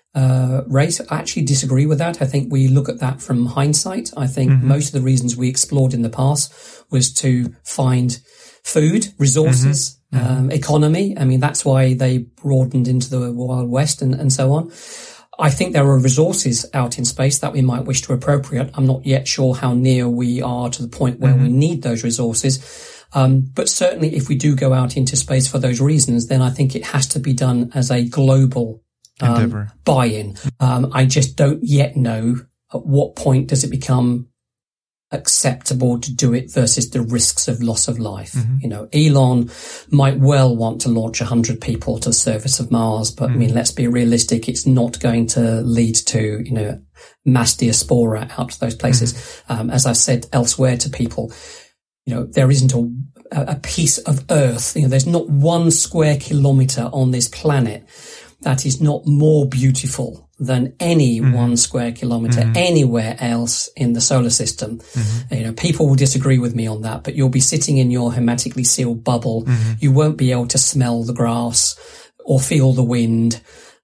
race. I actually disagree with that. I think we look at that from hindsight. I think most of the reasons we explored in the past was to find food, resources, economy. I mean, that's why they broadened into the Wild West and so on. I think there are resources out in space that we might wish to appropriate. I'm not yet sure how near we are to the point where we need those resources. But certainly if we do go out into space for those reasons, then I think it has to be done as a global buy-in. I just don't yet know at what point does it become acceptable to do it versus the risks of loss of life. Elon might well want to launch 100 people to the surface of Mars, but I mean, let's be realistic. It's not going to lead to, mass diaspora out to those places. As I've said elsewhere to people, there isn't a piece of Earth, there's not 1 square kilometer on this planet that is not more beautiful than any 1 square kilometer anywhere else in the solar system. People will disagree with me on that, but you'll be sitting in your hermetically sealed bubble. You won't be able to smell the grass or feel the wind.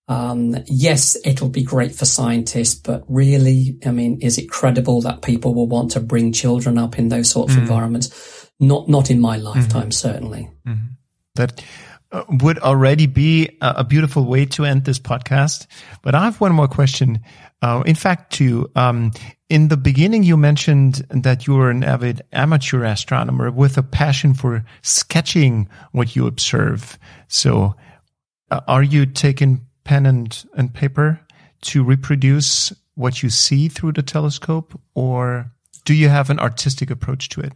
Yes, it'll be great for scientists, but really, I mean, is it credible that people will want to bring children up in those sorts of environments? Not in my lifetime, certainly. That would already be a beautiful way to end this podcast. But I have one more question. In fact, two. In the beginning, you mentioned that you were an avid amateur astronomer with a passion for sketching what you observe. So are you taking pen and paper to reproduce what you see through the telescope, or do you have an artistic approach to it?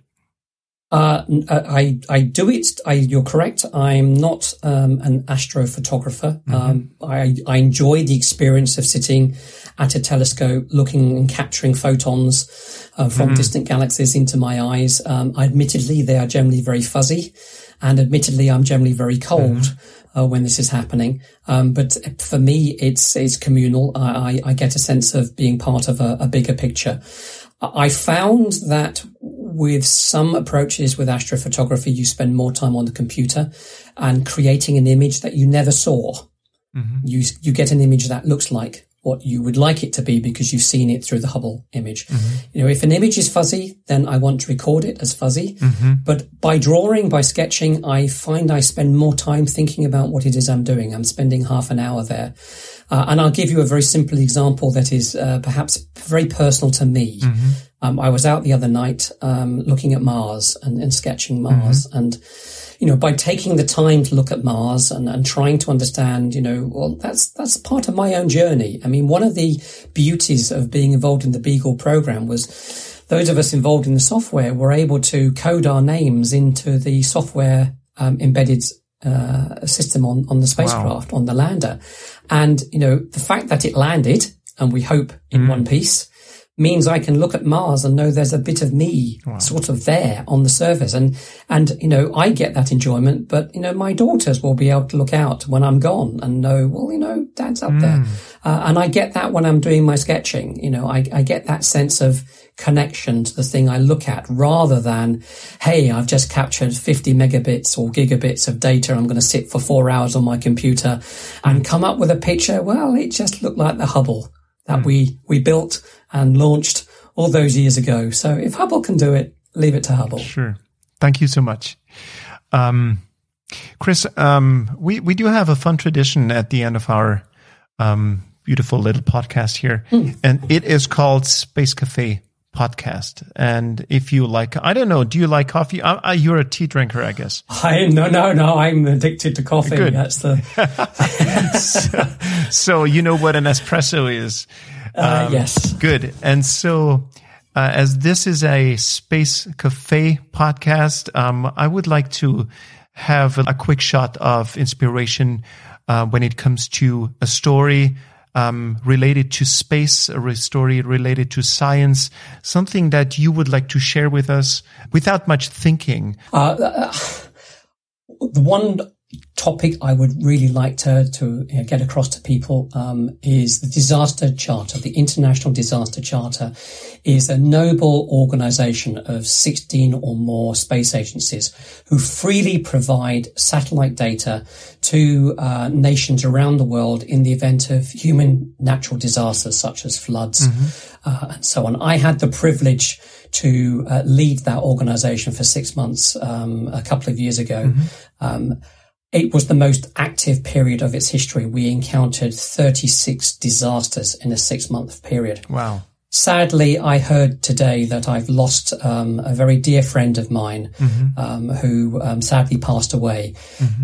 I do it. You're correct. I'm not an astrophotographer. I enjoy the experience of sitting at a telescope, looking and capturing photons from distant galaxies into my eyes. Admittedly, they are generally very fuzzy, and admittedly, I'm generally very cold when this is happening. But for me, it's communal. I get a sense of being part of a bigger picture. I found that with some approaches with astrophotography, you spend more time on the computer and creating an image that you never saw. You get an image that looks like what you would like it to be because you've seen it through the Hubble image. If an image is fuzzy, then I want to record it as fuzzy. But by drawing, by sketching, I find I spend more time thinking about what it is I'm doing. I'm spending half an hour there. And I'll give you a very simple example that is perhaps very personal to me. I was out the other night looking at Mars and sketching Mars. And, by taking the time to look at Mars and trying to understand, well, that's part of my own journey. I mean, one of the beauties of being involved in the Beagle program was those of us involved in the software were able to code our names into the software embedded system on the spacecraft, on the lander. And, the fact that it landed, and we hope in one piece, means I can look at Mars and know there's a bit of me sort of there on the surface. And, I get that enjoyment, but, my daughters will be able to look out when I'm gone and know, well, Dad's up there. And I get that when I'm doing my sketching. I get that sense of connection to the thing I look at rather than, hey, I've just captured 50 megabits or gigabits of data. I'm going to sit for 4 hours on my computer and come up with a picture. Well, it just looked like the Hubble that we built and launched all those years ago. So if Hubble can do it, leave it to Hubble. Sure. Thank you so much. Chris, we do have a fun tradition at the end of our beautiful little podcast here, and it is called Space Cafe Podcast. And if you like, I don't know, do you like coffee? You're a tea drinker, I guess. No, I'm addicted to coffee. Good. That's the so you know what an espresso is. Yes. Good. And so as this is a Space Cafe podcast, I would like to have a quick shot of inspiration when it comes to a story related to space, a story related to science, something that you would like to share with us without much thinking. The one topic I would really like to get across to people is the Disaster Charter. The International Disaster Charter is a noble organization of 16 or more space agencies who freely provide satellite data to nations around the world in the event of human natural disasters such as floods and so on. I had the privilege to lead that organization for 6 months a couple of years ago. It was the most active period of its history. We encountered 36 disasters in a 6-month period. Wow. Sadly, I heard today that I've lost a very dear friend of mine who sadly passed away.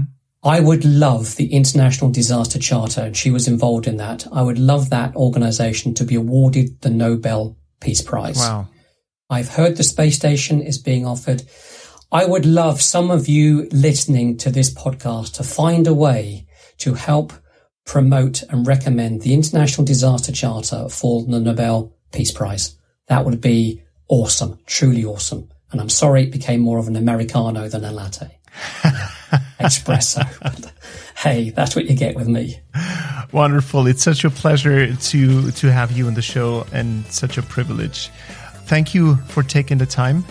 I would love the International Disaster Charter, and she was involved in that. I would love that organization to be awarded the Nobel Peace Prize. Wow. I've heard the space station is being offered. I would love some of you listening to this podcast to find a way to help promote and recommend the International Disaster Charter for the Nobel Peace Prize. That would be awesome, truly awesome. And I'm sorry it became more of an Americano than a latte. Espresso. But hey, that's what you get with me. Wonderful. It's such a pleasure to have you on the show and such a privilege. Thank you for taking the time.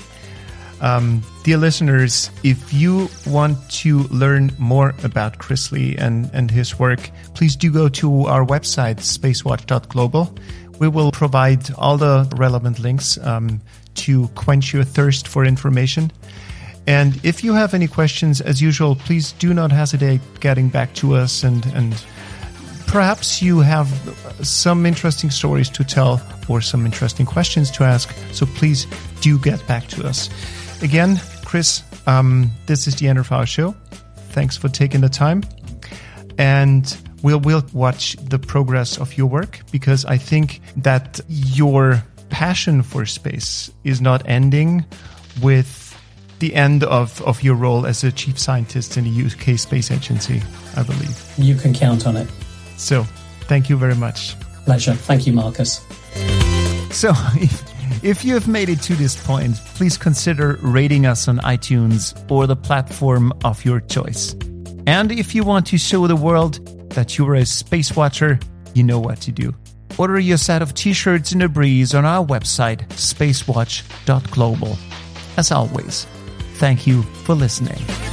Dear listeners, if you want to learn more about Chris Lee and his work, please do go to our website, spacewatch.global. We will provide all the relevant links to quench your thirst for information. And if you have any questions, as usual, please do not hesitate getting back to us, and perhaps you have some interesting stories to tell or some interesting questions to ask. So please do get back to us. Again, Chris, this is the end of our show. Thanks for taking the time. And we'll watch the progress of your work, because I think that your passion for space is not ending with the end of your role as a chief scientist in the UK Space Agency, I believe. You can count on it. So, thank you very much. Pleasure. Thank you, Marcus. So, if you have made it to this point, please consider rating us on iTunes or the platform of your choice. And if you want to show the world that you're a space watcher, you know what to do. Order your set of t-shirts in a breeze on our website, spacewatch.global. As always, thank you for listening.